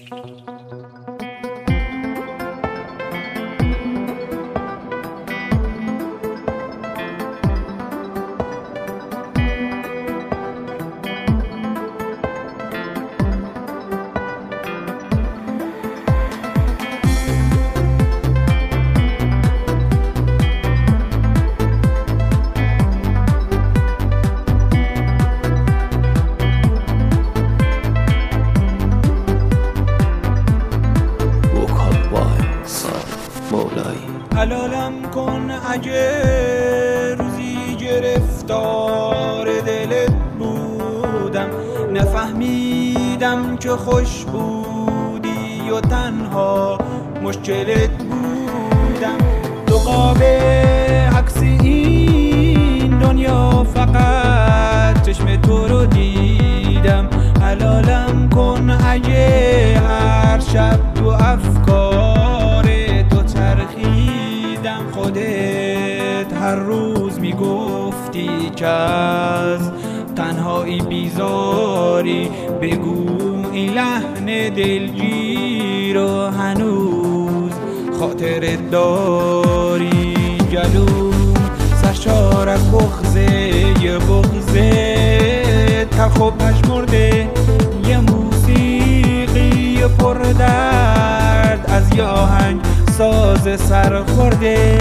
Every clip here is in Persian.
حلالم کن اگه روزی گرفتار دلت بودم، نفهمیدم که خوش بودی و تنها مشکلت بودم. تو قاب عکس این دنیا فقط چشم تو رو دیدم. حلالم کن اگه هر شب تو افکار تو چرخیدم. خودت هر روز میگفتی که از تنهایی بیزاری، بگو این لحن دلگیر رو هنوز خاطرت داری. گلو سرشار از بغضه، یه بغضه تلخ و پژمرده، یه موسیقی پر درد از یه آهنگ ساز سر خورده.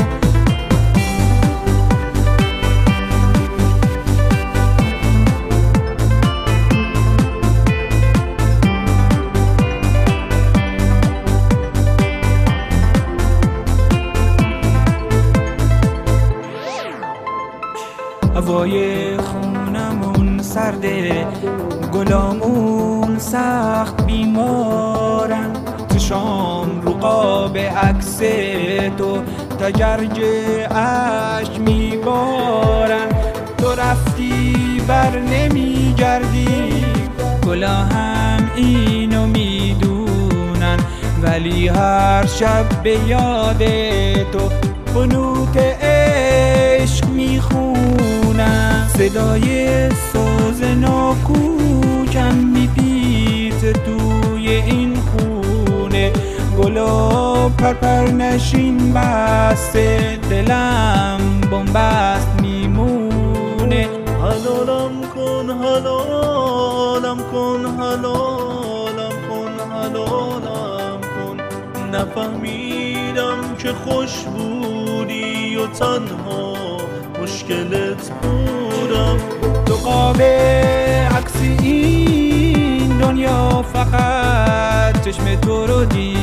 هوای خونمون سرده، گلامون سخت بیمارن، چشام رو قاب عکس تو تجرج عشق میبارن. تو رفتی بر نمیگردی، گلا هم اینو میدونن، ولی هر شب به یاد تو قنوت عشق میخونم. صدای ساز ناکوکم میپیچه توی این خونه، گلا پرپر نشین بسته، دلم بنبست میمونه. حلالم کن حلالم کن حلالم کن حلالم کن، نفهمیدم که خوش بودی و تنها مشکلت بودم. تو قاب عکس این دنیا فقط چشم تو رو دیدم.